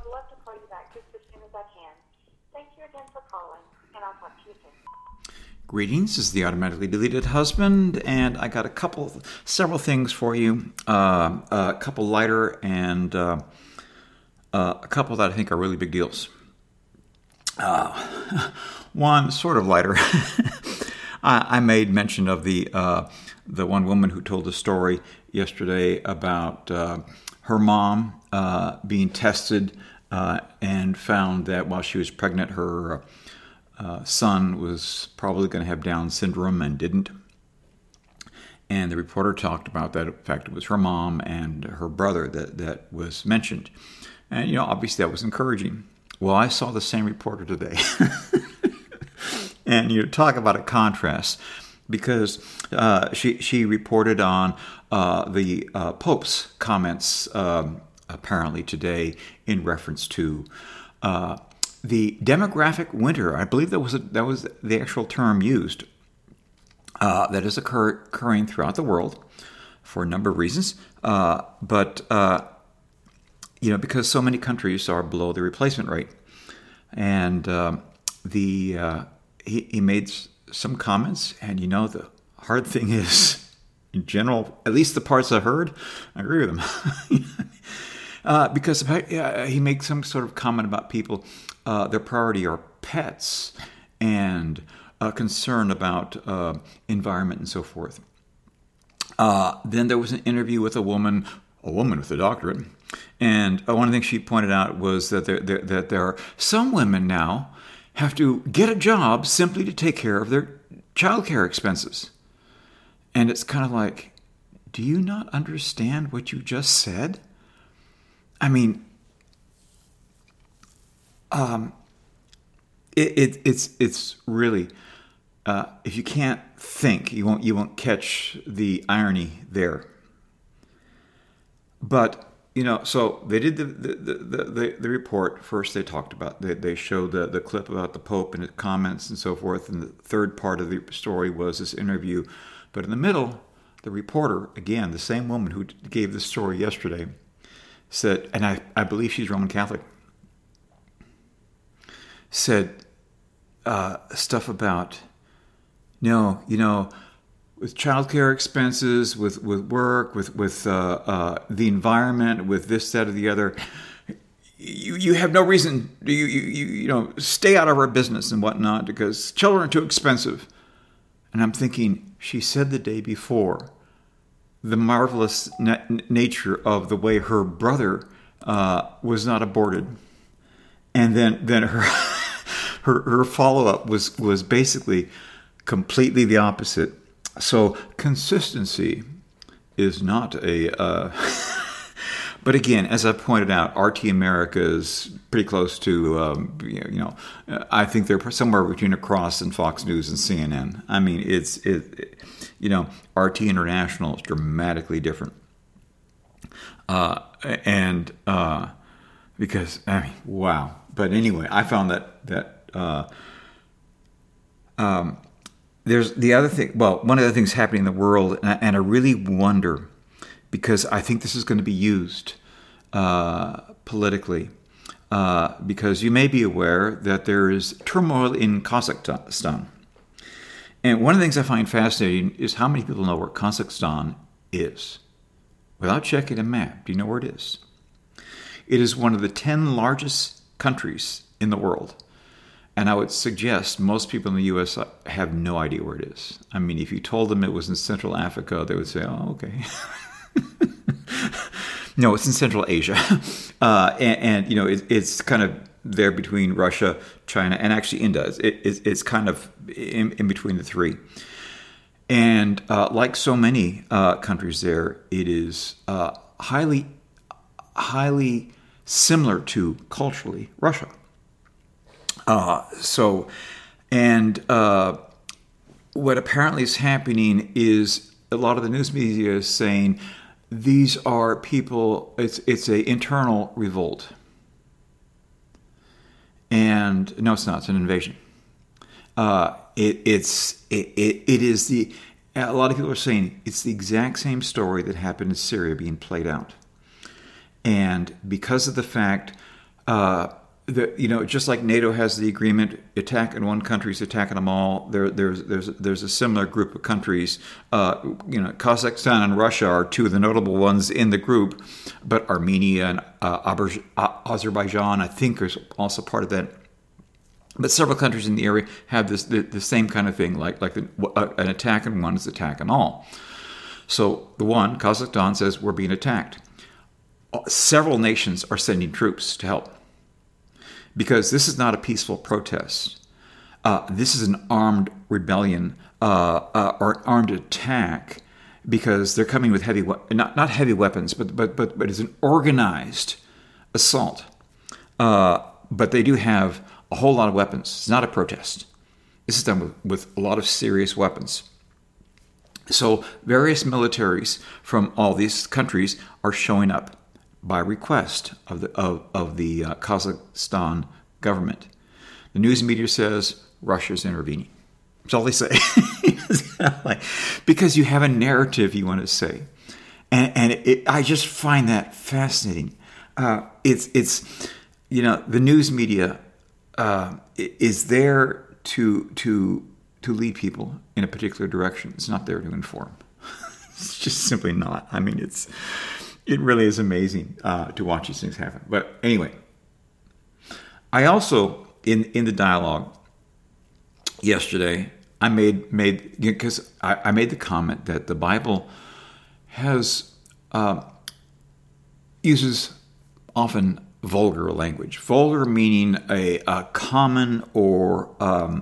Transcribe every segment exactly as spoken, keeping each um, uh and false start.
love to call you back just as soon as I can. Thank you again for calling, and I'll talk to you soon. Greetings, this is the Automatically Deleted Husband, and I got a couple, several things for you. Uh, a couple lighter and uh, uh, a couple that I think are really big deals. Uh, one sort of lighter. I, I made mention of the uh, the one woman who told a story yesterday about uh, her mom uh, being tested uh, and found that while she was pregnant, her uh, son was probably going to have Down syndrome and didn't. And the reporter talked about that. In fact, it was her mom and her brother that, that was mentioned. And, you know, obviously that was encouraging. Well, I saw the same reporter today. And you talk about a contrast, because uh, she she reported on uh, the uh, Pope's comments um, apparently today in reference to uh, the demographic winter. I believe that was a, that was the actual term used. Uh, that is occur, occurring throughout the world for a number of reasons, uh, but uh, you know, because so many countries are below the replacement rate, and um, the uh, he, he made some comments, and you know, the hard thing is, in general, at least the parts I heard, I agree with him, uh, because uh, he makes some sort of comment about people, uh, their priority are pets, and uh, concern about uh, environment and so forth. Uh, then there was an interview with a woman, a woman with a doctorate, and uh, one of the things she pointed out was that there, there, that there are some women now have to get a job simply to take care of their childcare expenses. And it's kind of like, do you not understand what you just said? I mean, um, it, it it's it's really uh, if you can't think, you won't you won't catch the irony there. But you know, so they did the the, the, the, the report. First, they talked about, they, they showed the, the clip about the Pope and his comments and so forth. And the third part of the story was this interview. But in the middle, the reporter, again, the same woman who gave the story yesterday, said, and I, I believe she's Roman Catholic, said uh, stuff about, no, you know, with childcare expenses, with, with work, with with uh, uh, the environment, with this, that, or the other, you you have no reason. You you you you know stay out of our business and whatnot because children are too expensive. And I'm thinking, she said the day before the marvelous na- nature of the way her brother uh, was not aborted, and then then her her her follow up was was basically completely the opposite. So consistency is not a, uh, but again, as I pointed out, R T America is pretty close to, um, you know, I think they're somewhere between a cross and Fox News and C N N. I mean, it's, it, it you know, R T International is dramatically different. Uh, and uh, because, I mean, wow. But anyway, I found that, that, uh, um, there's the other thing, well, one of the things happening in the world, and I, and I really wonder, because I think this is going to be used uh, politically, uh, because you may be aware that there is turmoil in Kazakhstan. And one of the things I find fascinating is how many people know where Kazakhstan is. Without checking a map, do you know where it is? It is one of the ten largest countries in the world. And I would suggest most people in the U S have no idea where it is. I mean, if you told them it was in Central Africa, they would say, oh, okay. No, it's in Central Asia. Uh, and, and, you know, it, it's kind of there between Russia, China, and actually India. It, it, it's kind of in, in between the three. And uh, like so many uh, countries there, it is uh, highly, highly similar to, culturally, Russia. Uh, so, and uh, what apparently is happening is a lot of the news media is saying these are people, it's it's a internal revolt. And no, it's not, it's an invasion. Uh, it, it's, it, it, it is the, a lot of people are saying it's the exact same story that happened in Syria being played out. And because of the fact uh, the, you know, just like NATO has the agreement, attacking one country is attacking them all. There, there's there's there's a similar group of countries. Uh, you know, Kazakhstan and Russia are two of the notable ones in the group, but Armenia and uh, Aber- Azerbaijan, I think, is also part of that. But several countries in the area have this the, the same kind of thing, like like the, uh, an attack on one is attacking all. So the one, Kazakhstan, says we're being attacked. Several nations are sending troops to help because this is not a peaceful protest. Uh, this is an armed rebellion uh, uh, or armed attack because they're coming with heavy, we- not not heavy weapons, but but but but it's an organized assault. Uh, but they do have a whole lot of weapons. It's not a protest. This is done with, with a lot of serious weapons. So various militaries from all these countries are showing up by request of the of, of the uh, Kazakhstan government. The news media says Russia's intervening. That's all they say. Because you have a narrative you want to say. And, and it, I just find that fascinating. Uh, it's, it's, you know, the news media uh, is there to, to, to lead people in a particular direction. It's not there to inform. It's just simply not. I mean, it's, it really is amazing uh, to watch these things happen. But anyway, I also, in, in the dialogue yesterday, I made, made because I, I made the comment that the Bible has, uh, uses often vulgar language. Vulgar meaning a, a common or um,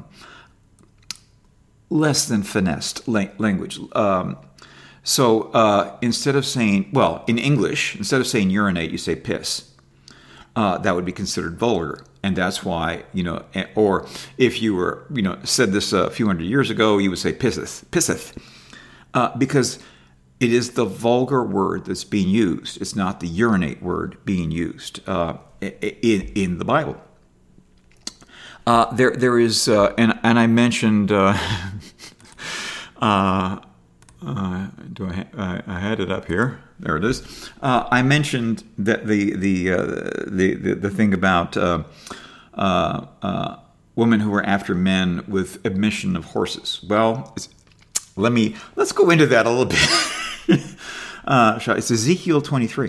less than finessed la- language. Um, so uh, instead of saying, well, in English, instead of saying urinate, you say piss. Uh, that would be considered vulgar. And that's why, you know, or if you were, you know, said this a few hundred years ago, you would say pisseth, pisseth. Uh, because it is the vulgar word that's being used. It's not the urinate word being used uh, in, in the Bible. Uh, there, there is, uh, and and I mentioned. Uh, uh, uh, do I? I? I had it up here. There it is. Uh, I mentioned that the the uh, the, the the thing about uh, uh, uh, women who were after men with admission of horses. Well, it's, let me let's go into that a little bit. uh, it's Ezekiel twenty-three,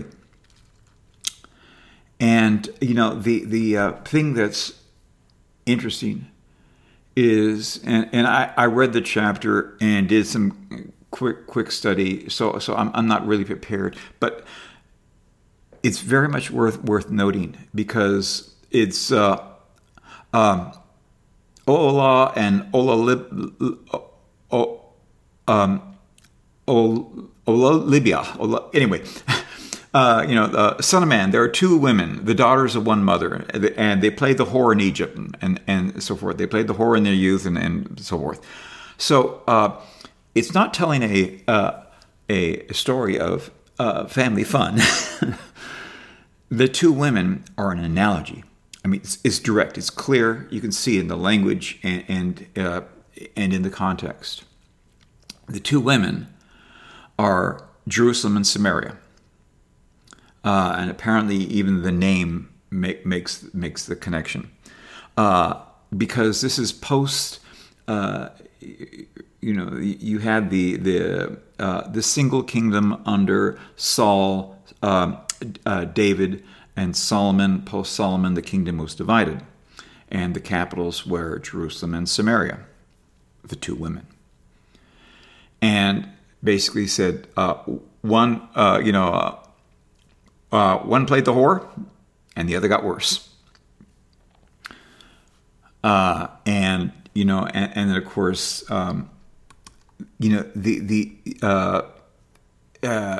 and you know the the uh, thing that's interesting is, and, and I, I read the chapter and did some quick quick study, so so I'm I'm not really prepared, but it's very much worth worth noting because it's uh, um, Ola and Ola Lib, o, um, Ola Libya. Ola, anyway. Uh, you know, uh, Son of Man, there are two women, the daughters of one mother, and they played the whore in Egypt and, and, and so forth. They played the whore in their youth and, and so forth. So uh, it's not telling a uh, a story of uh, family fun. The two women are an analogy. I mean, it's, it's direct, it's clear. You can see in the language and and, uh, and in the context. The two women are Jerusalem and Samaria. Uh, and apparently, even the name make, makes makes the connection, uh, because this is post. Uh, you know, you had the the uh, the single kingdom under Saul, uh, uh, David, and Solomon. Post Solomon, the kingdom was divided, and the capitals were Jerusalem and Samaria. The two women, and basically said uh, one. Uh, you know. Uh, Uh, one played the whore, and the other got worse. Uh, and you know, and, and then of course, um, you know, the the uh, uh,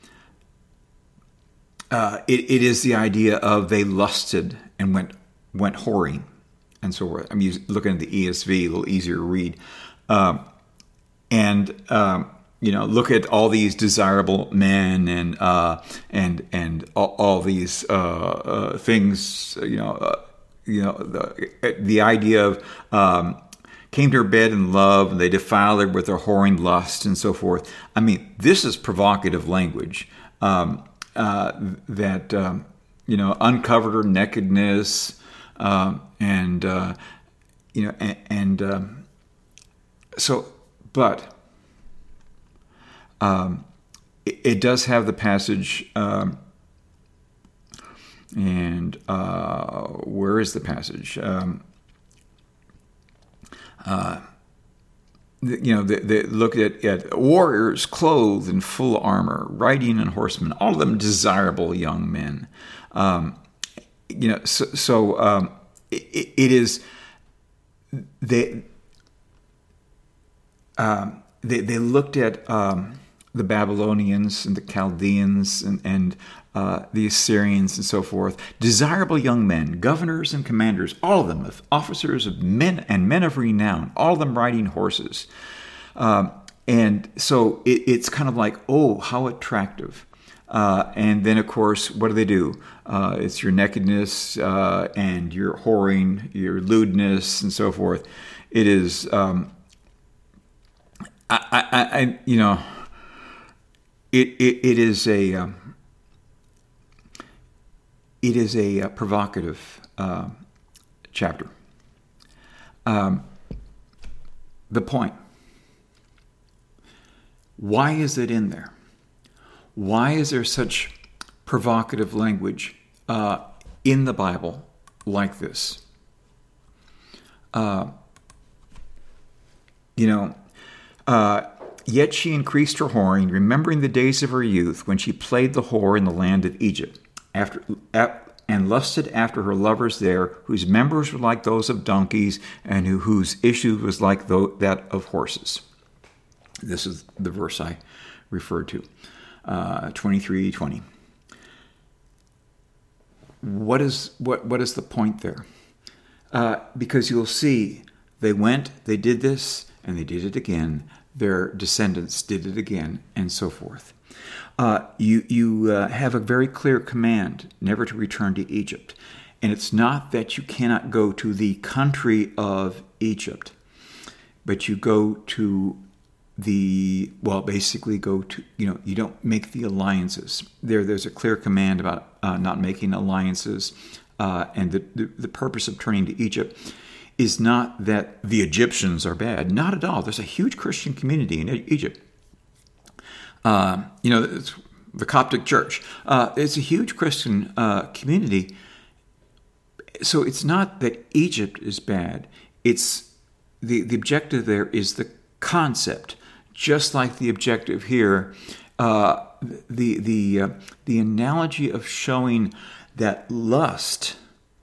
uh, it, it is the idea of they lusted and went went whoring, and so forth. I'm using, looking at the E S V, a little easier to read, um, and. Um, You know, look at all these desirable men and uh, and and all, all these uh, uh, things. You know, uh, you know the the idea of um, came to her bed in love, and they defiled her with their whoring lust and so forth. I mean, this is provocative language um, uh, that um, you know, uncovered her nakedness, uh, and uh, you know, and, and um, so, but um, it, it does have the passage, um, and uh, where is the passage? Um, uh, You know, they, they look at, at warriors clothed in full armor, riding on horsemen, all of them desirable young men. Um, you know, so, so um, it, it is they, um, they they looked at um, the Babylonians and the Chaldeans and, and uh, the Assyrians and so forth. Desirable young men, governors and commanders, all of them, officers of men and men of renown, all of them riding horses. Um, and so it, it's kind of like, oh, how attractive. Uh, and then, of course, what do they do? Uh, it's your nakedness uh, and your whoring, your lewdness, and so forth. It is, um, I, I, I, you know, it it, it is a um, it is a, a provocative uh, chapter. Um, the point. Why is it in there? Why is there such provocative language uh, in the Bible like this? Uh, you know, uh, yet she increased her whoring, remembering the days of her youth when she played the whore in the land of Egypt, after and lusted after her lovers there, whose members were like those of donkeys, and who, whose issue was like that of horses. This is the verse I referred to, uh, twenty-three twenty. What is what what is the point there? Uh, because you'll see, they went, they did this, and they did it again. Their descendants did it again, and so forth. Uh, you you uh, have a very clear command never to return to Egypt. And it's not that you cannot go to the country of Egypt, but you go to the, well, basically go to, you know, you don't make the alliances. There, there's a clear command about uh, not making alliances. Uh, and the, the, the purpose of turning to Egypt is not that the Egyptians are bad. Not at all. There's a huge Christian community in Egypt. Uh, you know, it's the Coptic Church. Uh, it's a huge Christian uh, community. So it's not that Egypt is bad. It's the, the objective there is the concept. Just like the objective here, uh, the the uh, the analogy of showing that lust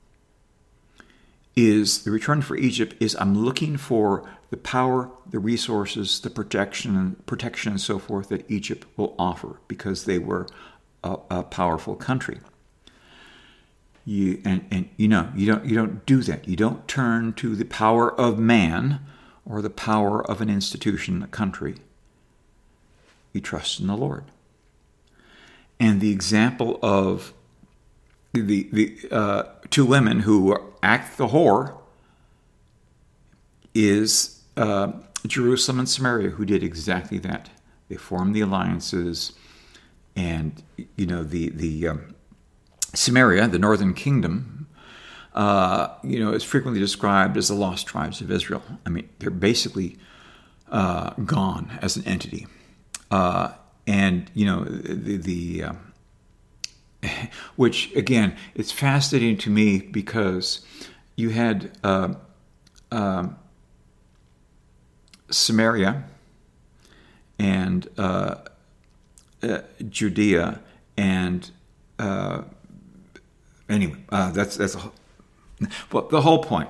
is the return for Egypt is I'm looking for the power, the resources, the protection, and protection and so forth that Egypt will offer because they were a, a powerful country. You and, and you know you don't you don't do that. You don't turn to the power of man or the power of an institution, a country. You trust in the Lord. And the example of the the uh, two women who act the whore is uh, Jerusalem and Samaria, who did exactly that. They formed the alliances, and you know the the um, Samaria, the northern kingdom, uh, you know, is frequently described as the lost tribes of Israel. I mean, they're basically uh, gone as an entity, uh, and you know the the. Uh, Which, again, it's fascinating to me because you had uh, uh, Samaria and uh, uh, Judea, and uh, anyway, uh, that's that's a whole, well, the whole point.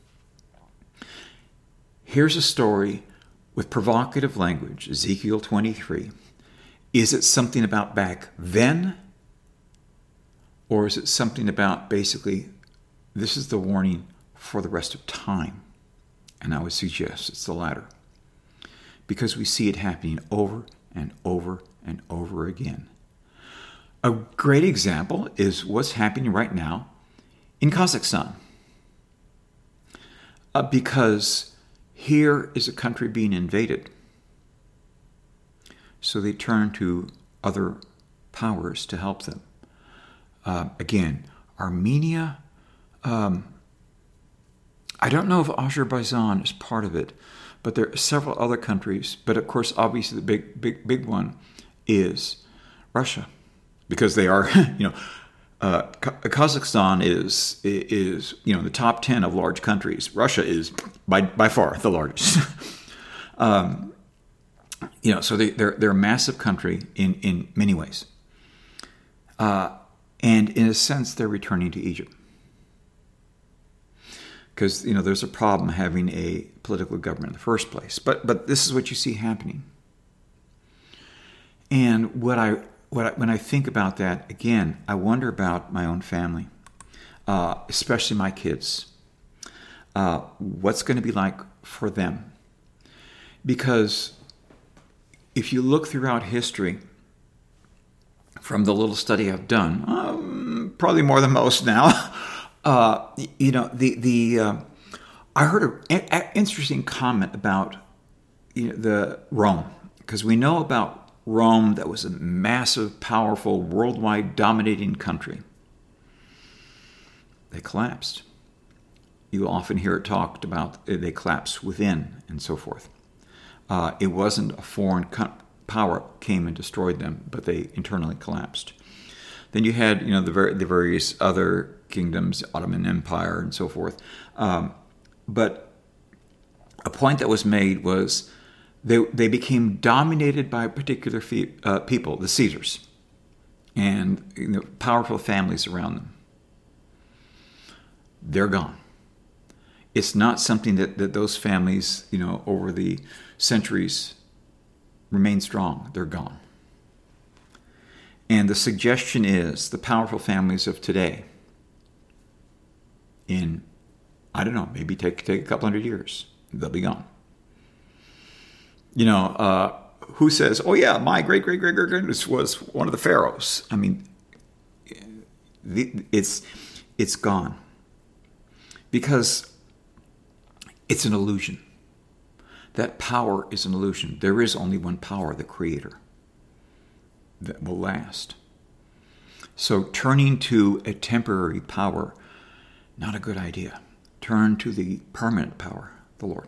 Here's a story with provocative language, Ezekiel twenty-three. Is it something about back then? Or is it something about basically, this is the warning for the rest of time? And I would suggest it's the latter. Because we see it happening over and over and over again. A great example is what's happening right now in Kazakhstan. Uh, because here is a country being invaded. So they turn to other powers to help them. Uh, again, Armenia, um, I don't know if Azerbaijan is part of it, but there are several other countries. But of course, obviously, the big, big, big one is Russia, because they are, you know, uh, Kazakhstan is is you know the top ten of large countries. Russia is by by far the largest. um, you know, so they, they're they're a massive country in in many ways, uh, and in a sense, they're returning to Egypt. Because, you know, there's a problem having a political government in the first place. But but this is what you see happening. And what I what I, when I think about that, again, I wonder about my own family, uh, especially my kids. Uh, what's going to be like for them? Because if you look throughout history, from the little study I've done, um, probably more than most now, Uh, you know, the the uh, I heard an interesting comment about you know, the Rome, because we know about Rome, that was a massive, powerful, worldwide dominating country. They collapsed. You often hear it talked about they collapsed within and so forth. Uh, it wasn't a foreign co- power came and destroyed them, but they internally collapsed. Then you had you know the ver- the various other kingdoms, Ottoman Empire, and so forth. Um, but a point that was made was they they became dominated by particular fe- uh, people, the Caesars, and you know, powerful families around them. They're gone. It's not something that, that those families, you know, over the centuries remain strong. They're gone. And the suggestion is the powerful families of today, in, I don't know, maybe take take a couple hundred years, they'll be gone. You know, uh, who says, oh yeah, my great great great great great was one of the pharaohs? I mean, it's it's gone because it's an illusion. That power is an illusion. There is only one power, the Creator, that will last. So turning to a temporary power, not a good idea. Turn to the permanent power, the Lord.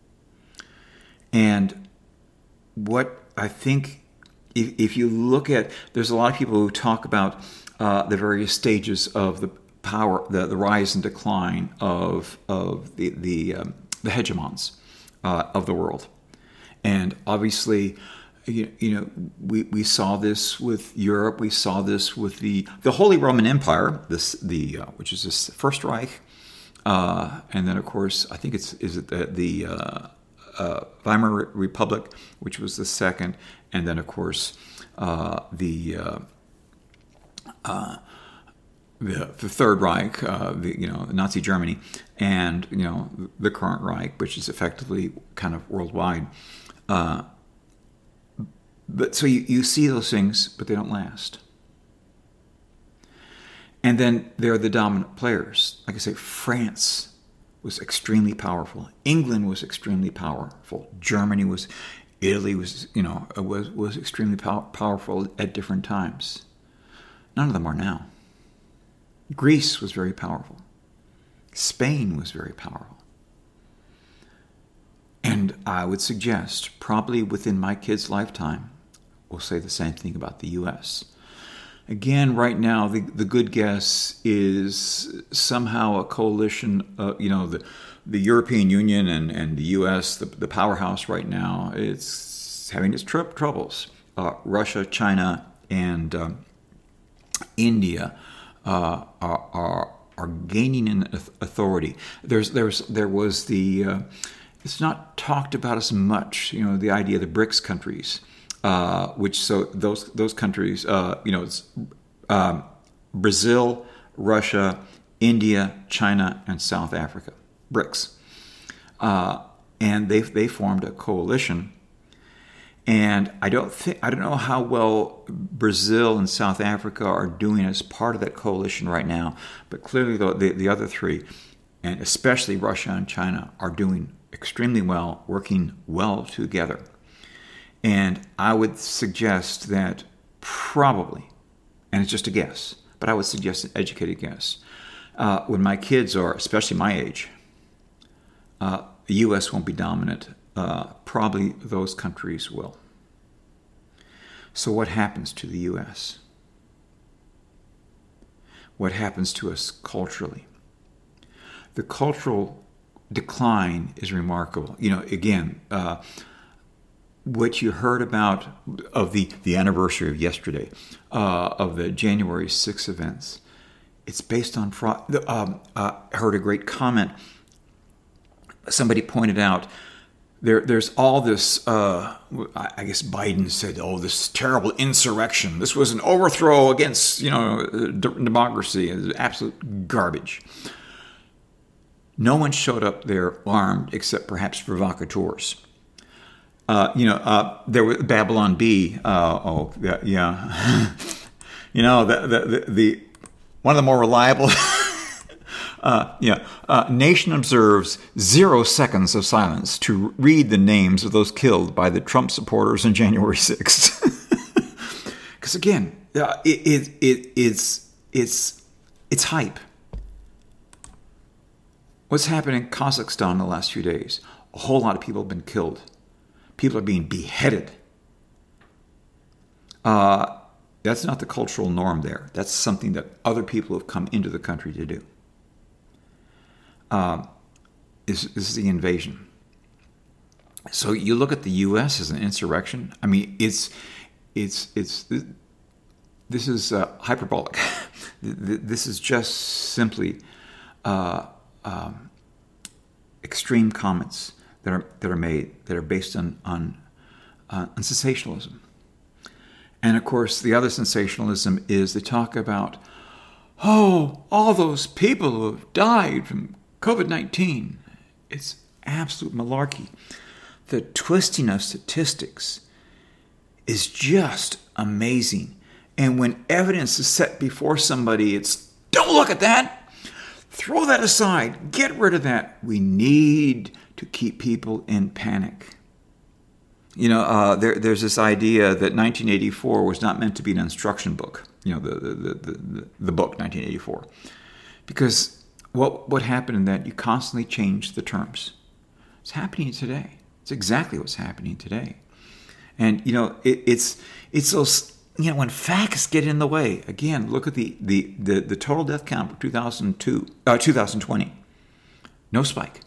And what I think, if, if you look at, there's a lot of people who talk about uh, the various stages of the power, the, the rise and decline of of the the, um, the hegemons uh, of the world. And obviously, you, you know, we, we saw this with Europe. We saw this with the the Holy Roman Empire, this the uh, which is this First Reich, uh, and then of course I think it's is it the, the uh, uh, Weimar Republic, which was the second, and then of course uh, the, uh, uh, the the Third Reich, uh, the you know Nazi Germany, and you know the current Reich, which is effectively kind of worldwide. Uh, But so you, you see those things, but they don't last. And then there are the dominant players. Like I say, France was extremely powerful. England was extremely powerful. Germany was, Italy was, you know, was was extremely pow- powerful at different times. None of them are now. Greece was very powerful. Spain was very powerful. And I would suggest, probably within my kid's lifetime, we'll say the same thing about the U S. Again, right now, the, the good guess is somehow a coalition, uh, you know, the, the European Union and, and the U S, the, the powerhouse right now, it's having its tr- troubles. Uh, Russia, China, and um, India uh, are, are are gaining in authority. There's there's there was the uh, it's not talked about as much, you know, the idea of the BRICS countries. Uh, which so those those countries, uh, you know, it's um, Brazil, Russia, India, China, and South Africa, BRICS, uh, and they they formed a coalition. And I don't think I don't know how well Brazil and South Africa are doing as part of that coalition right now, but clearly the the, the other three, and especially Russia and China, are doing extremely well, working well together. And I would suggest that probably, and it's just a guess, but I would suggest an educated guess. Uh, when my kids are, especially my age, uh, the U S won't be dominant. Uh, probably those countries will. So what happens to the U S? What happens to us culturally? The cultural decline is remarkable. You know, again, uh, what you heard about of the, the anniversary of yesterday, uh, of the January sixth events, it's based on fraud. Um, uh, I heard a great comment. Somebody pointed out there, there's all this, uh, I guess Biden said, oh, this terrible insurrection. This was an overthrow against, you know, democracy. It's absolute garbage. No one showed up there armed except perhaps provocateurs. Uh, you know, uh, there was Babylon Bee. Uh, oh, yeah. yeah. you know, the, the, the, the one of the more reliable. uh, yeah. Uh, nation observes zero seconds of silence to read the names of those killed by the Trump supporters on January sixth. Because again, uh, it, it, it, it's, it's, it's hype. What's happened in Kazakhstan in the last few days? A whole lot of people have been killed. People are being beheaded. Uh, that's not the cultural norm there. That's something that other people have come into the country to do. Uh, this, this is the invasion. So you look at the U S as an insurrection. I mean, it's it's it's this is uh, hyperbolic. This is just simply. Uh, Um, extreme comments that are that are made that are based on on, uh, on sensationalism, and of course the other sensationalism is they talk about, oh, all those people who have died from COVID nineteen. It's absolute malarkey. The twisting of statistics is just amazing, and when evidence is set before somebody, it's don't look at that. Throw that aside. Get rid of that. We need to keep people in panic. You know, uh, there, there's this idea that nineteen eighty-four was not meant to be an instruction book. You know, the the the, the, the book nineteen eighty-four, because what what happened in that you constantly changed the terms. It's happening today. It's exactly what's happening today, and you know, it, it's it's those. You know, when facts get in the way, again, look at the the, the, the total death count for two thousand two, uh, two thousand twenty. No spike.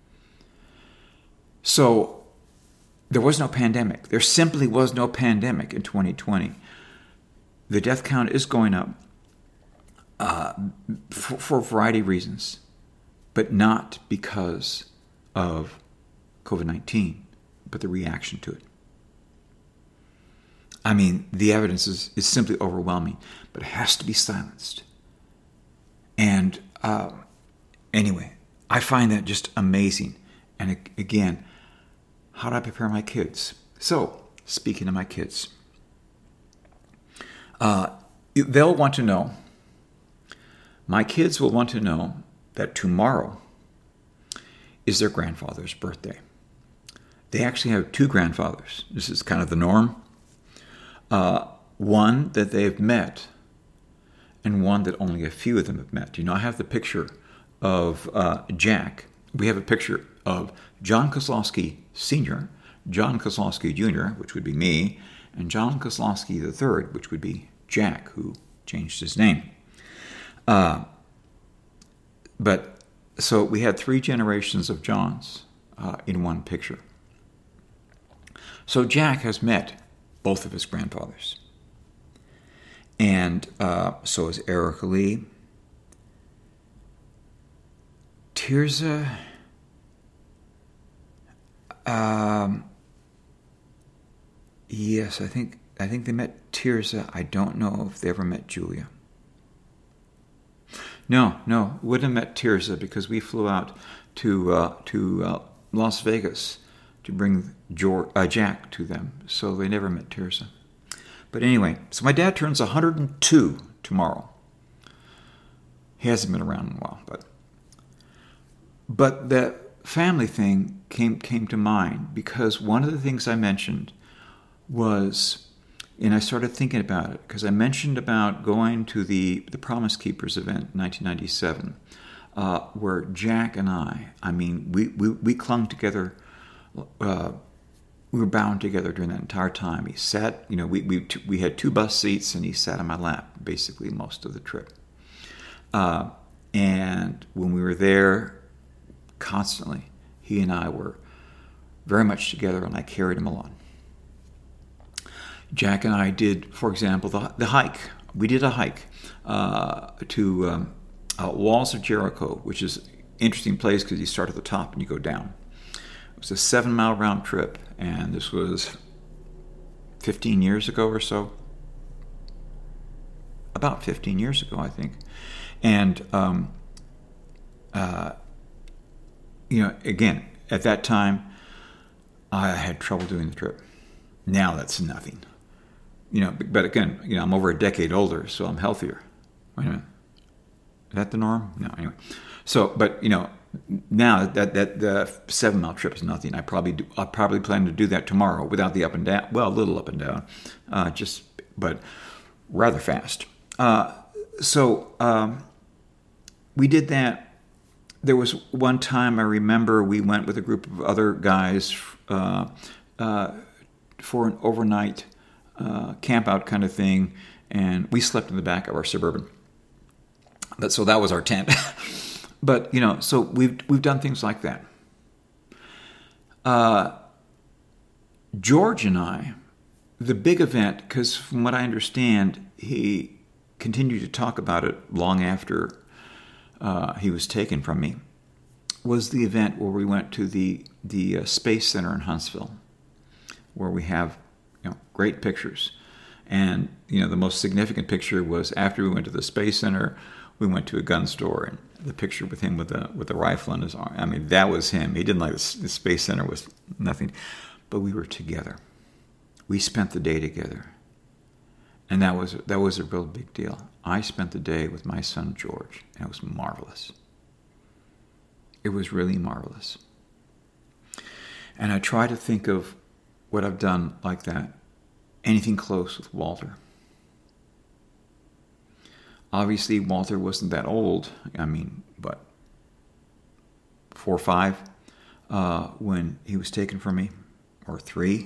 So there was no pandemic. There simply was no pandemic in twenty twenty. The death count is going up uh, for, for a variety of reasons, but not because of COVID nineteen, but the reaction to it. I mean, the evidence is, is simply overwhelming, but it has to be silenced. And uh, anyway, I find that just amazing. And again, how do I prepare my kids? So, speaking of my kids, uh, they'll want to know, my kids will want to know that tomorrow is their grandfather's birthday. They actually have two grandfathers. This is kind of the norm. Uh, one that they've met, and one that only a few of them have met. You know, I have the picture of uh, Jack. We have a picture of John Kozlowski Senior, John Kozlowski Junior, which would be me, and John Kozlowski the third, which would be Jack, who changed his name. Uh, but so we had three generations of Johns uh, in one picture. So Jack has met both of his grandfathers. And uh, so is Erica Lee. Tirza, um, yes, I think I think they met Tirza. I don't know if they ever met Julia. No, no, wouldn't have met Tirza because we flew out to uh, to uh, Las Vegas to bring George, uh, Jack to them, so they never met Tirza. But anyway, so my dad turns one hundred two tomorrow. He hasn't been around in a while, but but the family thing came came to mind because one of the things I mentioned was and I started thinking about it because I mentioned about going to the, the Promise Keepers event in nineteen ninety-seven, uh, where Jack and I, I mean, we, we, we clung together. Uh, we were bound together during that entire time. He sat, you know, we we we had two bus seats, and he sat on my lap basically most of the trip. Uh, and when we were there, constantly, he and I were very much together, and I carried him along. Jack and I did, for example, the, the hike. We did a hike uh, to um, uh, Walls of Jericho, which is an interesting place because you start at the top and you go down. It was a seven-mile round trip, and this was fifteen years ago or so. About fifteen years ago, I think. And, um, uh, you know, again, at that time, I had trouble doing the trip. Now that's nothing. You know, but again, you know, I'm over a decade older, so I'm healthier. Wait a minute. Is that the norm? No, anyway. So, but, you know, now that that the seven mile trip is nothing. I probably do, I probably plan to do that tomorrow without the up and down. Well, a little up and down, uh, just but rather fast. Uh, so um, we did that. There was one time I remember we went with a group of other guys uh, uh, for an overnight uh, camp out kind of thing, and we slept in the back of our Suburban. But so that was our tent. But, you know, so we've we've done things like that. Uh, George and I, the big event, because from what I understand, he continued to talk about it long after uh, he was taken from me, was the event where we went to the the uh, Space Center in Huntsville, where we have, you know, great pictures. And, you know, the most significant picture was after we went to the Space Center, we went to a gun store, and the picture with him with a with a rifle in his arm. I mean, that was him. He didn't like the, the Space Center was nothing, but we were together. We spent the day together, and that was that was a real big deal. I spent the day with my son George, and it was marvelous. It was really marvelous. And I try to think of what I've done like that, anything close with Walter. Obviously, Walter wasn't that old. I mean, but four or five uh, when he was taken from me, or three.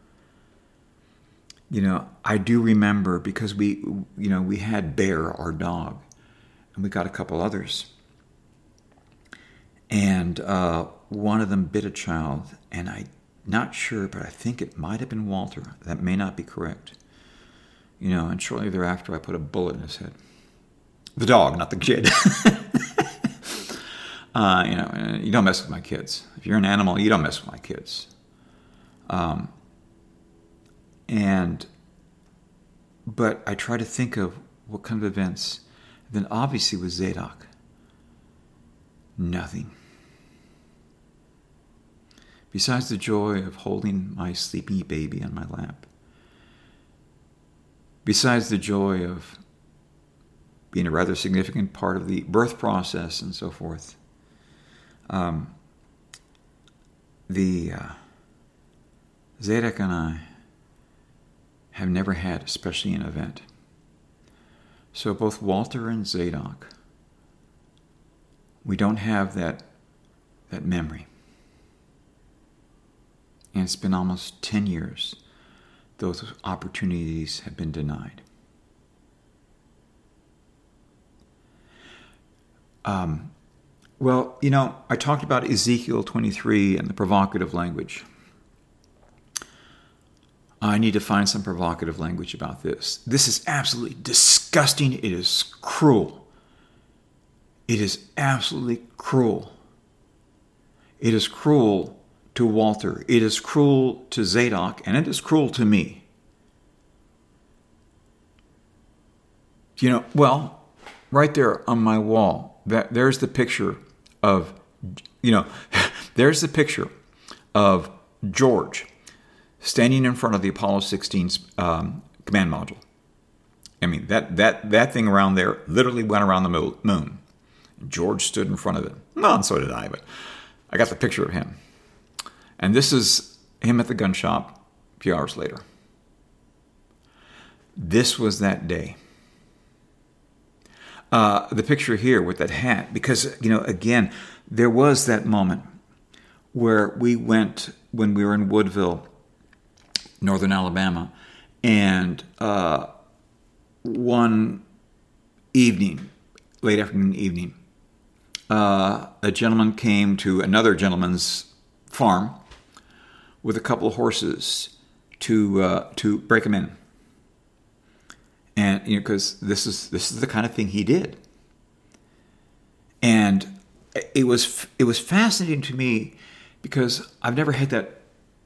You know, I do remember because we, you know, we had Bear, our dog, and we got a couple others. And uh, one of them bit a child, and I'm not sure, but I think it might have been Walter. That may not be correct. You know, and shortly thereafter, I put a bullet in his head. The dog, not the kid. uh, you know, you don't mess with my kids. If you're an animal, you don't mess with my kids. Um, and, but I try to think of what kind of events. Then obviously with Zadok, nothing. Besides the joy of holding my sleepy baby on my lap. Besides the joy of being a rather significant part of the birth process and so forth. Um, the uh, Zadok and I have never had, especially an event. So both Walter and Zadok, we don't have that that memory. And it's been almost ten years those opportunities have been denied. Um, well, you know, I talked about Ezekiel twenty-three and the provocative language. I need to find some provocative language about this. This is absolutely disgusting. It is cruel. It is absolutely cruel. It is cruel to Walter. It is cruel to Zadok, and it is cruel to me. You know, well, right there on my wall, that there's the picture of, you know, there's the picture of George standing in front of the Apollo sixteen um, command module. I mean, that, that, that thing around there literally went around the moon. George stood in front of it. Well, and so did I, but I got the picture of him. And this is him at the gun shop a few hours later. This was that day. Uh, the picture here with that hat, because, you know, again, there was that moment where we went when we were in Woodville, northern Alabama, and uh, one evening, late afternoon evening, uh, a gentleman came to another gentleman's farm with a couple of horses to uh, to break them in. And, you know, because this is this is the kind of thing he did. And it was it was fascinating to me because I've never had that,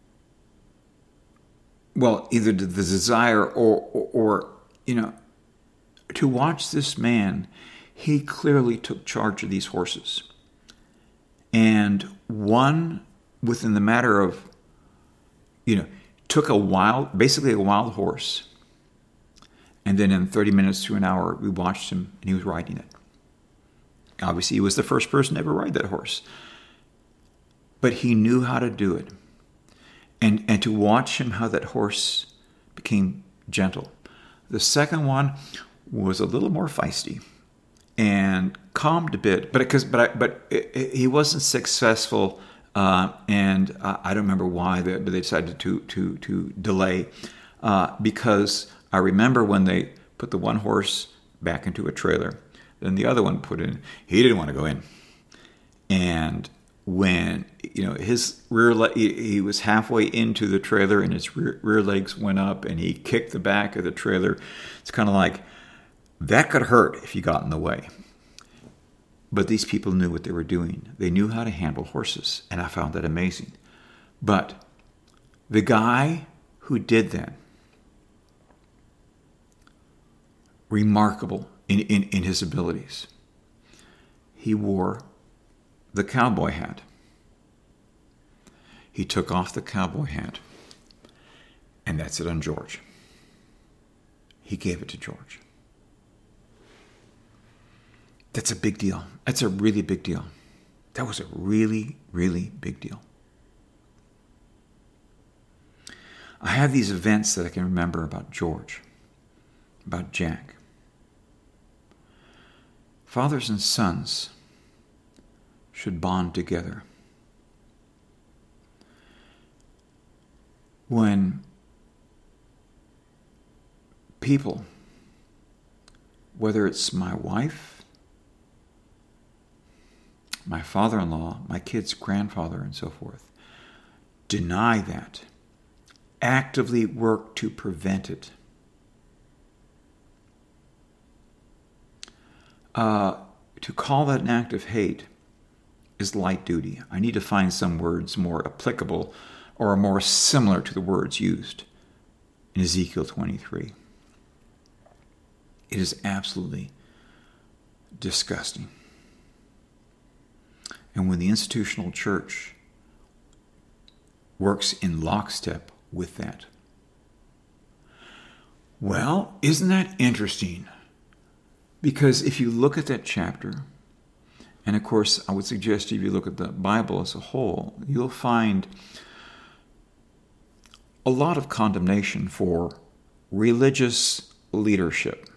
well, either the desire or, or, or you know, to watch this man. He clearly took charge of these horses. And one, within the matter of, you know, took a wild, basically a wild horse. And then in thirty minutes to an hour, we watched him and he was riding it. Obviously, he was the first person to ever ride that horse. But he knew how to do it. And, and to watch him, how that horse became gentle. The second one was a little more feisty and calmed a bit, but because but I, but it, it, he wasn't successful, uh, and uh, I don't remember why they, they decided to to to delay, uh, because I remember when they put the one horse back into a trailer, then the other one put in. He didn't want to go in, and when you know his rear le- he, he was halfway into the trailer and his rear, rear legs went up and he kicked the back of the trailer. It's kind of like, that could hurt if you got in the way. But these people knew what they were doing. They knew how to handle horses, and I found that amazing. But the guy who did that, remarkable in, in, in his abilities, he wore the cowboy hat. He took off the cowboy hat, and that's it on George. He gave it to George. That's a big deal. That's a really big deal. That was a really, really big deal. I have these events that I can remember about George, about Jack. Fathers and sons should bond together. When people, whether it's my wife, my father-in-law, my kid's grandfather, and so forth, deny that, actively work to prevent it, uh, to call that an act of hate is light duty. I need to find some words more applicable or more similar to the words used in Ezekiel twenty-three. It is absolutely disgusting. And when the institutional church works in lockstep with that. Well, isn't that interesting? Because if you look at that chapter, and of course I would suggest if you look at the Bible as a whole, you'll find a lot of condemnation for religious leadership.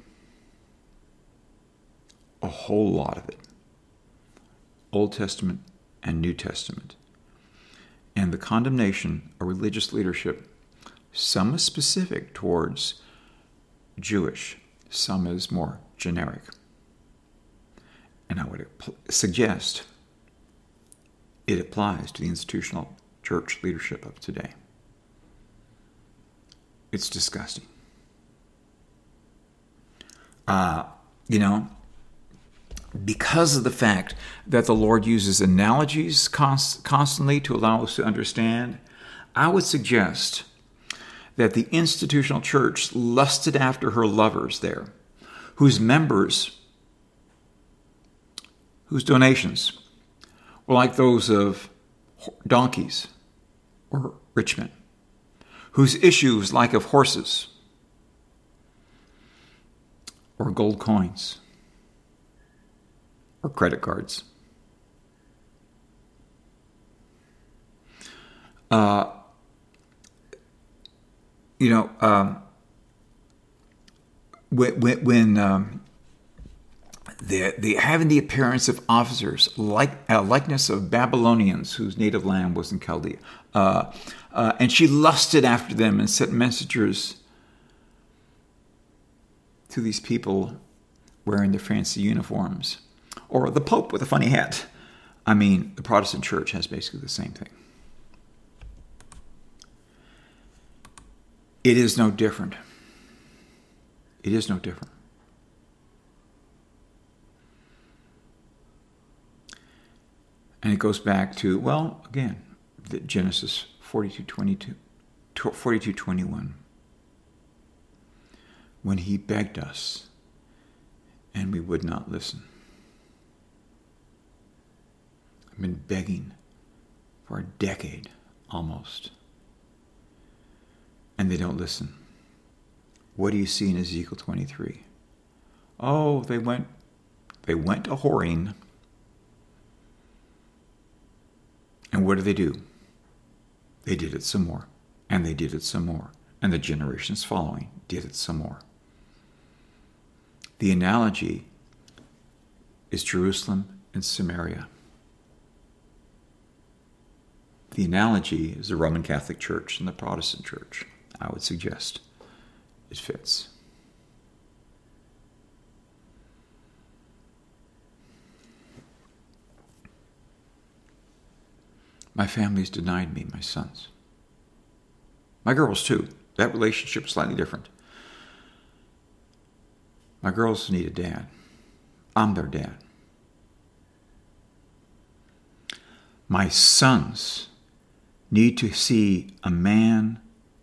A whole lot of it. Old Testament and New Testament. And the condemnation of religious leadership, some is specific towards Jewish, some is more generic. And I would suggest it applies to the institutional church leadership of today. It's disgusting. Uh, you know, because of the fact that the Lord uses analogies const- constantly to allow us to understand, I would suggest that the institutional church lusted after her lovers there, whose members, whose donations were like those of donkeys or rich men, whose issues like of horses or gold coins or credit cards. Uh, you know, um, when, when, when um, the, the having the appearance of officers, like uh, likeness of Babylonians whose native land was in Chaldea, uh, uh, and she lusted after them and sent messengers to these people wearing their fancy uniforms, or the Pope with a funny hat. I mean, the Protestant church has basically the same thing. It is no different. It is no different. And it goes back to, well, again, Genesis forty-two twenty-two, forty-two twenty-one, when he begged us and we would not listen. I've been begging for a decade almost, and they don't listen. What do you see in Ezekiel twenty-three? Oh, they went, they went a whoring. And what do they do? They did it some more, and they did it some more, and the generations following did it some more. The analogy is Jerusalem and Samaria. The analogy is the Roman Catholic Church and the Protestant Church. I would suggest it fits. My family's denied me my sons. My girls, too. That relationship's slightly different. My girls need a dad. I'm their dad. My sons need to see a man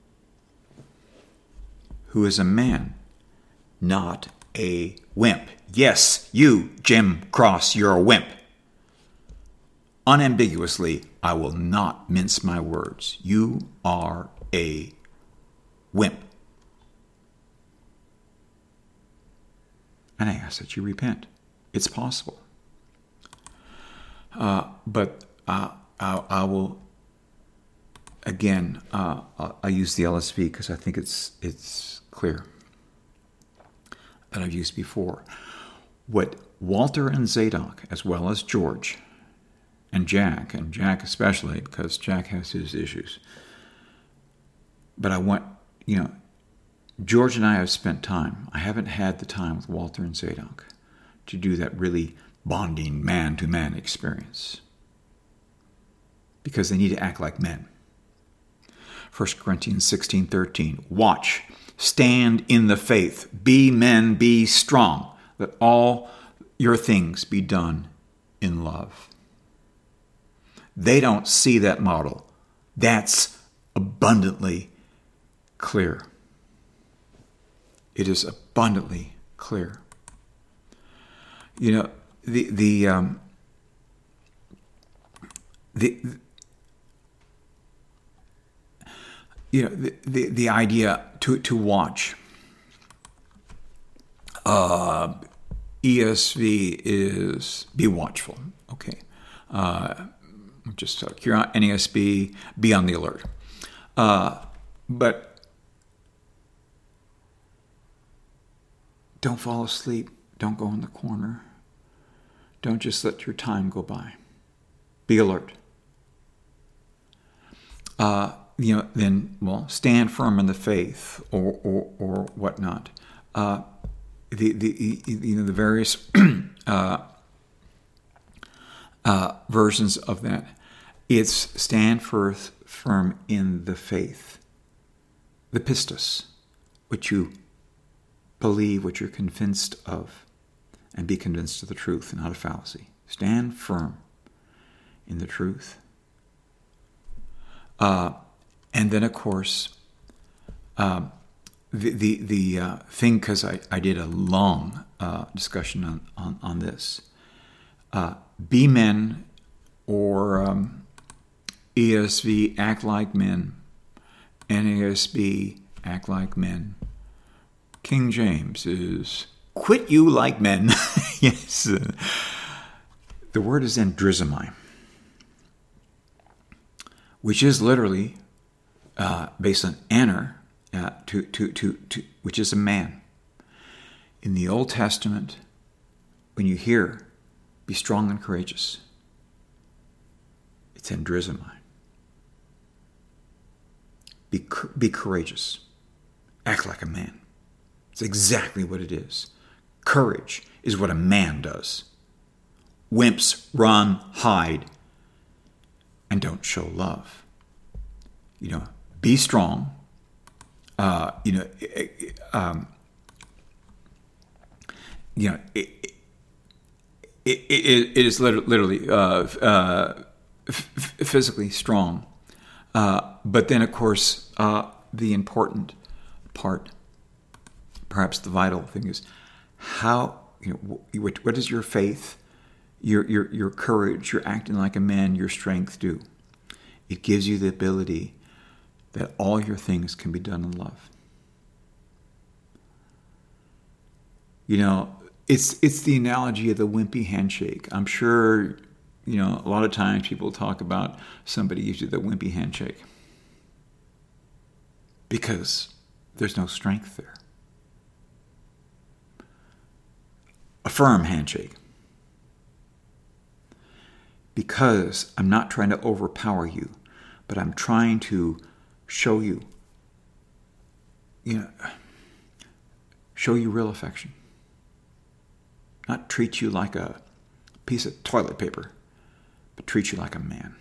who is a man, not a wimp. Yes, you, Jim Cross, you're a wimp. Unambiguously, I will not mince my words. You are a wimp. And I ask that you repent. It's possible. Uh, but uh, I, I will, again, uh, I use the L S V because I think it's it's clear that I've used before. What Walter and Zadok, as well as George, and Jack, and Jack especially, because Jack has his issues. But I want, you know, George and I have spent time. I haven't had the time with Walter and Zadok to do that really bonding man-to-man experience. Because they need to act like men. First Corinthians sixteen thirteen. Watch, stand in the faith, be men, be strong, that all your things be done in love. They don't see that model. That's abundantly clear. It is abundantly clear. You know, the the um, the, the you know the, the the idea to to watch. Uh, E S V is be watchful. Okay. Uh, just uh, N A S B, be on the alert. Uh, but don't fall asleep. Don't go in the corner. Don't just let your time go by. Be alert. Uh, you know, then, well, stand firm in the faith or or, or whatnot. Uh, the the you know the various uh, uh, versions of that. It's stand first, firm in the faith, the pistis, what you believe, what you're convinced of, and be convinced of the truth and not a fallacy. Stand firm in the truth. Uh, and then, of course, uh, the the the uh, thing, because I, I did a long uh, discussion on, on, on this, uh, be men, or um, E S V, act like men. N A S B, act like men. King James is quit you like men. Yes. The word is andrizomai, which is literally uh, based on aner, uh, to, to, to, to, which is a man. In the Old Testament, when you hear, be strong and courageous, it's andrizomai. Be, be courageous. Act like a man. It's exactly what it is. Courage is what a man does. Wimps run, hide, and don't show love. You know, be strong. Uh, you know, um, you know, it, it, it, it is literally uh, uh, f- physically strong. Uh, but then, of course, uh, the important part, perhaps the vital thing, is how, you know, what, what does your faith, your, your, your courage, your acting like a man, your strength do? It gives you the ability that all your things can be done in love. You know, it's it's the analogy of the wimpy handshake. I'm sure, you know, a lot of times people talk about somebody gives you the wimpy handshake because there's no strength there. A firm handshake. Because I'm not trying to overpower you, but I'm trying to show you, you know, show you real affection. Not treat you like a piece of toilet paper, but treat you like a man.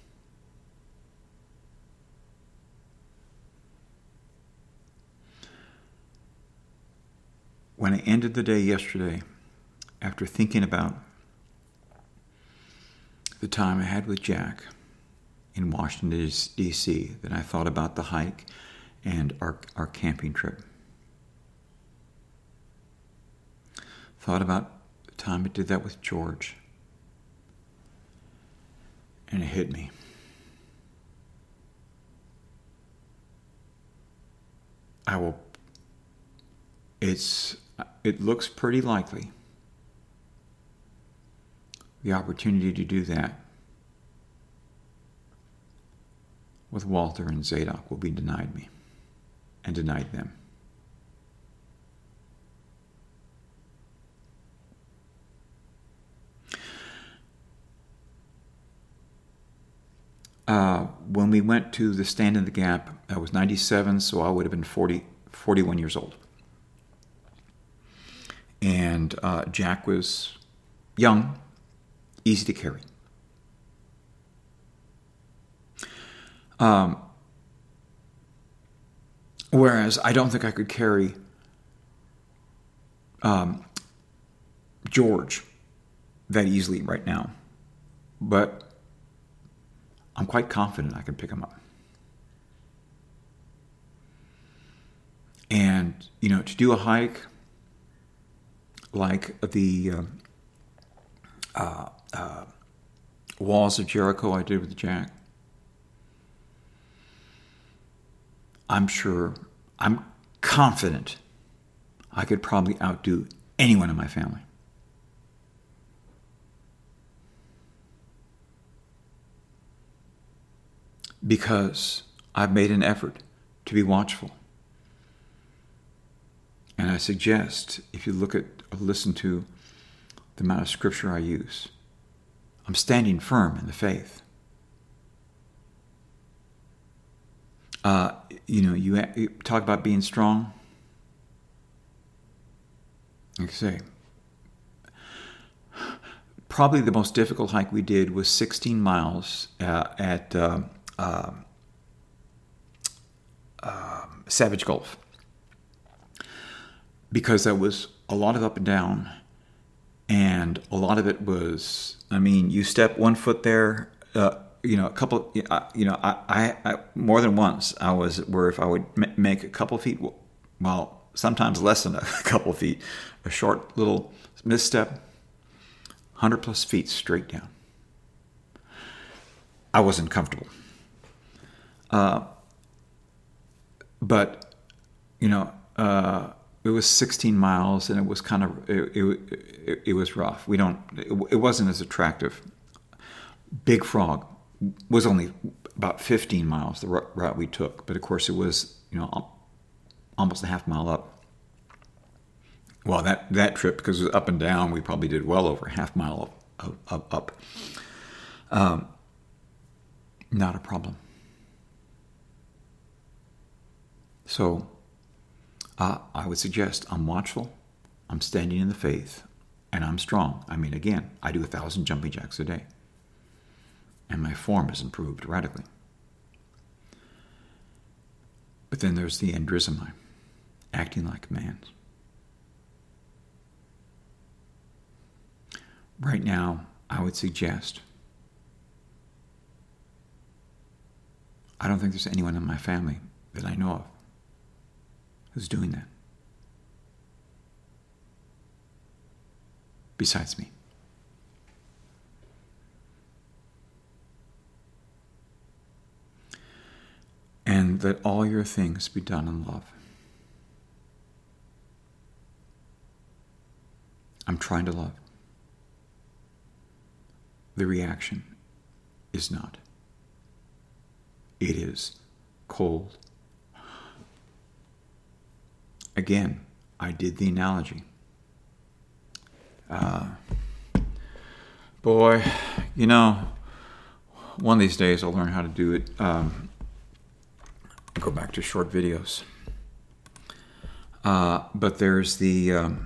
When I ended the day yesterday, after thinking about the time I had with Jack in Washington, D C, then I thought about the hike and our, our camping trip. Thought about the time I did that with George. And it hit me. I will, it's, it looks pretty likely the opportunity to do that with Walter and Zadok will be denied me and denied them. Uh, when we went to the Stand in the Gap, I was ninety-seven, so I would have been forty, forty-one years old. And uh, Jack was young, easy to carry. Um, whereas I don't think I could carry um, George that easily right now. But I'm quite confident I can pick him up. And, you know, to do a hike like the uh, uh, uh, Walls of Jericho I did with Jack, I'm sure, I'm confident I could probably outdo anyone in my family. Because I've made an effort to be watchful. And I suggest, if you look at or listen to the amount of scripture I use, I'm standing firm in the faith. Uh, you know, you, you talk about being strong. Like I say, probably the most difficult hike we did was sixteen miles uh, at uh, uh, uh, Savage Gulf. Because there was a lot of up and down, and a lot of it was, I mean, you step one foot there, uh, you know, a couple, you know, I, I, I more than once I was where if I would m- make a couple feet, well, sometimes less than a couple feet, a short little misstep, one hundred plus feet straight down. I wasn't comfortable. Uh, but, you know, uh, it was sixteen miles, and it was kind of it, it, it was rough. We don't. It, it wasn't as attractive. Big Frog was only about fifteen miles, the route we took, but of course it was, you know, almost a half mile up. Well, that, that trip, because it was up and down, we probably did well over a half mile up. up, up. Um, not a problem. So uh, I would suggest I'm watchful, I'm standing in the faith, and I'm strong. I mean, again, I do a thousand jumping jacks a day. And my form has improved radically. But then there's the andrizomai, acting like a man. Right now, I would suggest, I don't think there's anyone in my family that I know of who's doing that besides me. And that all your things be done in love. I'm trying to love. The reaction is not. It is cold. Again, I did the analogy. Uh, boy, you know, one of these days I'll learn how to do it. Um, go back to short videos. Uh, but there's the um,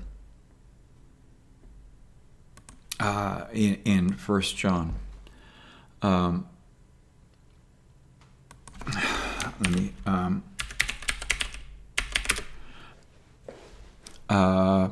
uh, in in First John. Um, let me. Um, uh,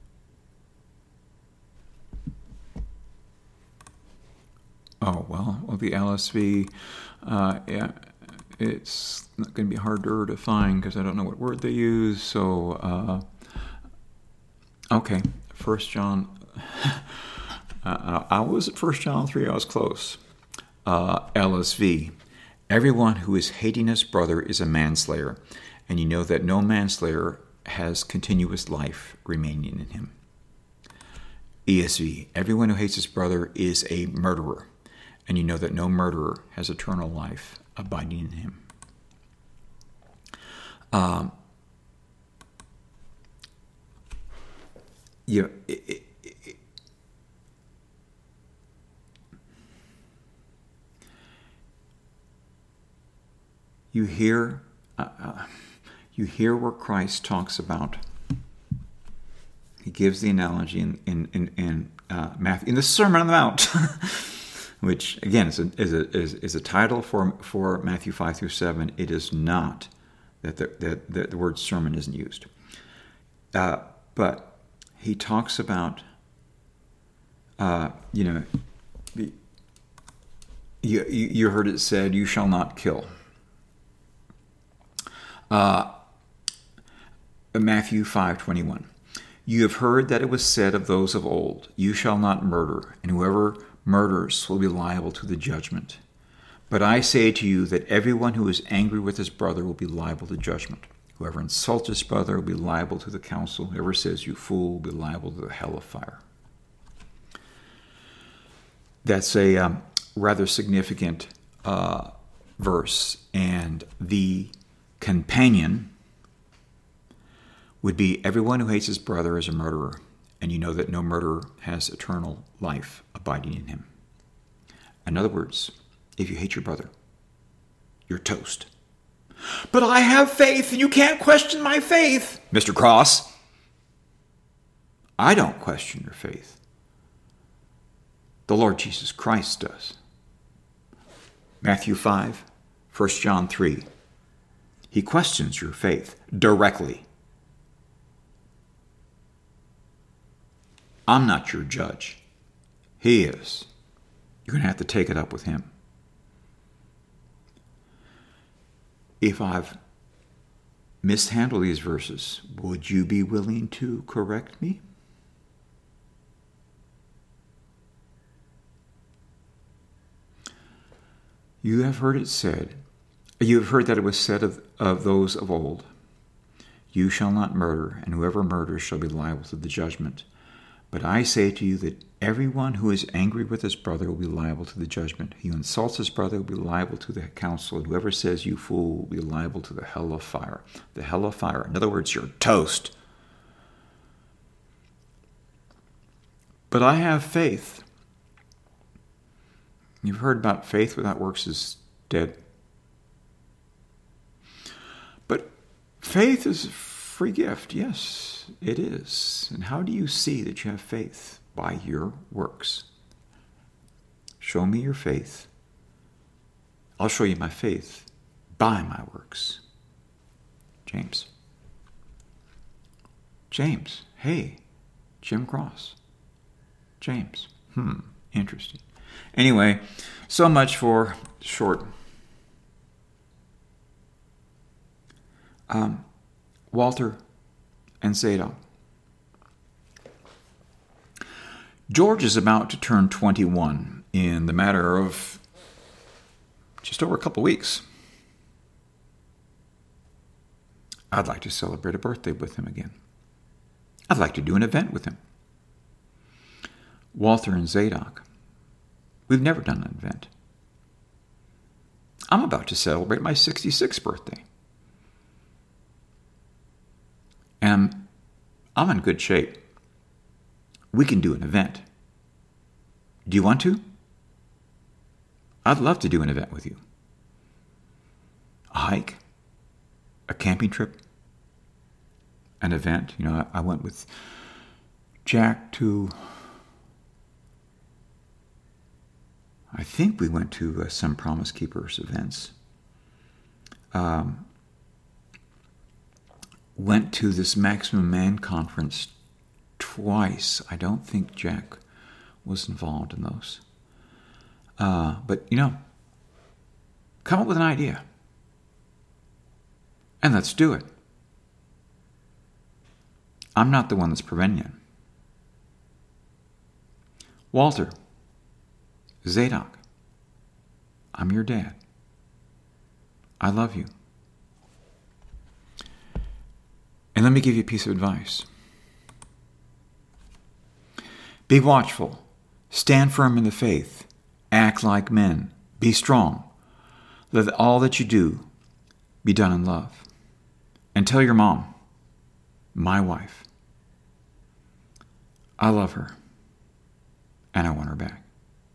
oh well, well the L S V. Uh, yeah. It's not going to be harder to find because I don't know what word they use. So, uh, okay, First John. uh, I was at First John three. I was close. Uh, L S V. Everyone who is hating his brother is a manslayer, and you know that no manslayer has continuous life remaining in him. E S V. Everyone who hates his brother is a murderer, and you know that no murderer has eternal life abiding in him. Um, you, it, it, it, you hear, uh, uh, you hear where Christ talks about. He gives the analogy in in in, in uh, Matthew in the Sermon on the Mount. Which again is a is a is, is a title for for Matthew five through seven. It is not that the that the, the word sermon isn't used, uh, but he talks about uh, you know the, you you heard it said, "You shall not kill." Uh, Matthew five twenty one. You have heard that it was said of those of old, "You shall not murder," and whoever murderers will be liable to the judgment. But I say to you that everyone who is angry with his brother will be liable to judgment. Whoever insults his brother will be liable to the council. Whoever says, "You fool," will be liable to the hell of fire. That's a um, rather significant uh, verse. And the companion would be everyone who hates his brother is a murderer. And you know that no murderer has eternal life abiding in him. In other words, if you hate your brother, you're toast. But I have faith, and you can't question my faith. Mister Cross, I don't question your faith. The Lord Jesus Christ does. Matthew five, First John three. He questions your faith directly. I'm not your judge. He is. You're going to have to take it up with him. If I've mishandled these verses, would you be willing to correct me? You have heard it said, you have heard that it was said of, of those of old, "You shall not murder, and whoever murders shall be liable to the judgment." But I say to you that everyone who is angry with his brother will be liable to the judgment. He who insults his brother will be liable to the council. And whoever says, "You fool," will be liable to the hell of fire. The hell of fire. In other words, you're toast. But I have faith. You've heard about faith without works is dead. But faith is a free gift. Yes, it is. And how do you see that you have faith? By your works. Show me your faith. I'll show you my faith by my works. James. James. Hey, Jim Cross. James. Hmm, interesting. Anyway, so much for short. Um, Walter and Zadok. George is about to turn twenty-one in the matter of just over a couple weeks. I'd like to celebrate a birthday with him again. I'd like to do an event with him. Walter and Zadok. We've never done an event. I'm about to celebrate my sixty-sixth birthday. And I'm in good shape. We can do an event. Do you want to? I'd love to do an event with you. A hike, a camping trip, an event. You know, I went with Jack to, I think we went to uh, some Promise Keepers events. Um, went to this Maximum Man conference twice. I don't think Jack was involved in those. Uh, but, you know, come up with an idea. And let's do it. I'm not the one that's preventing it. Walter, Zadok, I'm your dad. I love you. And let me give you a piece of advice. Be watchful. Stand firm in the faith. Act like men. Be strong. Let all that you do be done in love. And tell your mom, my wife, I love her and I want her back.